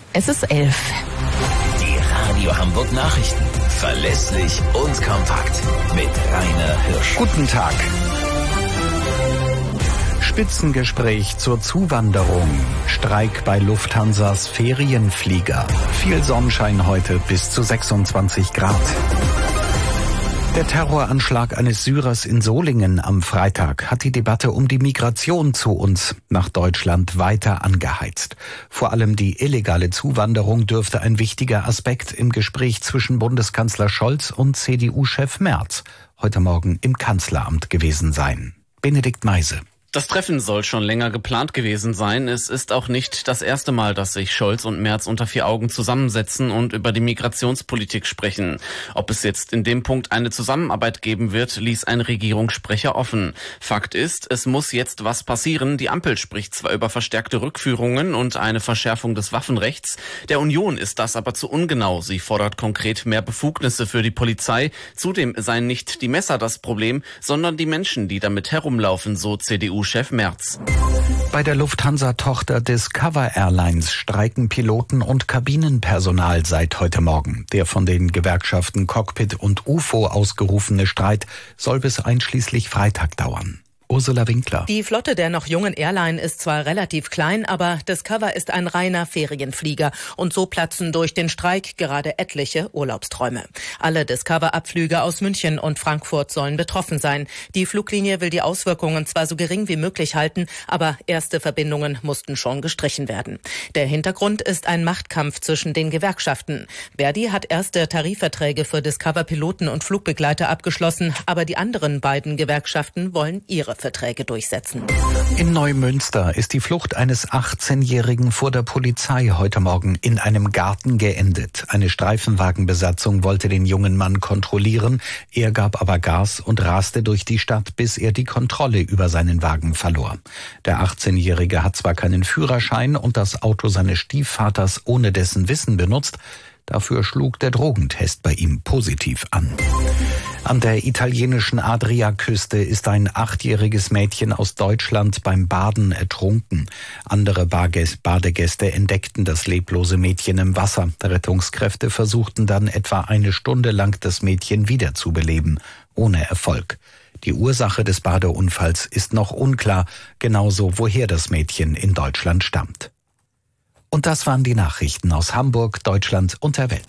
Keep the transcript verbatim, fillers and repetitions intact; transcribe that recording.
Es ist elf. Die Radio Hamburg Nachrichten. Verlässlich und kompakt. Mit Rainer Hirsch. Guten Tag. Spitzengespräch zur Zuwanderung. Streik bei Lufthansas Ferienflieger. Viel Sonnenschein heute bis zu sechsundzwanzig Grad. Der Terroranschlag eines Syrers in Solingen am Freitag hat die Debatte um die Migration zu uns nach Deutschland weiter angeheizt. Vor allem die illegale Zuwanderung dürfte ein wichtiger Aspekt im Gespräch zwischen Bundeskanzler Scholz und C D U-Chef Merz heute Morgen im Kanzleramt gewesen sein. Benedikt Meise. Das Treffen soll schon länger geplant gewesen sein. Es ist auch nicht das erste Mal, dass sich Scholz und Merz unter vier Augen zusammensetzen und über die Migrationspolitik sprechen. Ob es jetzt in dem Punkt eine Zusammenarbeit geben wird, ließ ein Regierungssprecher offen. Fakt ist, es muss jetzt was passieren. Die Ampel spricht zwar über verstärkte Rückführungen und eine Verschärfung des Waffenrechts. Der Union ist das aber zu ungenau. Sie fordert konkret mehr Befugnisse für die Polizei. Zudem seien nicht die Messer das Problem, sondern die Menschen, die damit herumlaufen, so C D U Chef Merz. Bei der Lufthansa-Tochter Discover Airlines streiken Piloten und Kabinenpersonal seit heute Morgen. Der von den Gewerkschaften Cockpit und U F O ausgerufene Streit soll bis einschließlich Freitag dauern. Ursula Winkler. Die Flotte der noch jungen Airline ist zwar relativ klein, aber Discover ist ein reiner Ferienflieger. Und so platzen durch den Streik gerade etliche Urlaubsträume. Alle Discover-Abflüge aus München und Frankfurt sollen betroffen sein. Die Fluglinie will die Auswirkungen zwar so gering wie möglich halten, aber erste Verbindungen mussten schon gestrichen werden. Der Hintergrund ist ein Machtkampf zwischen den Gewerkschaften. Verdi hat erste Tarifverträge für Discover-Piloten und Flugbegleiter abgeschlossen, aber die anderen beiden Gewerkschaften wollen ihre Verträge durchsetzen. In Neumünster ist die Flucht eines achtzehnjährigen vor der Polizei heute Morgen in einem Garten geendet. Eine Streifenwagenbesatzung wollte den jungen Mann kontrollieren. Er gab aber Gas und raste durch die Stadt, bis er die Kontrolle über seinen Wagen verlor. Der achtzehnjährige hat zwar keinen Führerschein und das Auto seines Stiefvaters ohne dessen Wissen benutzt. Dafür schlug der Drogentest bei ihm positiv an. An der italienischen Adriaküste ist ein achtjähriges Mädchen aus Deutschland beim Baden ertrunken. Andere Badegäste entdeckten das leblose Mädchen im Wasser. Rettungskräfte versuchten dann etwa eine Stunde lang das Mädchen wiederzubeleben, ohne Erfolg. Die Ursache des Badeunfalls ist noch unklar, genauso woher das Mädchen in Deutschland stammt. Und das waren die Nachrichten aus Hamburg, Deutschland und der Welt.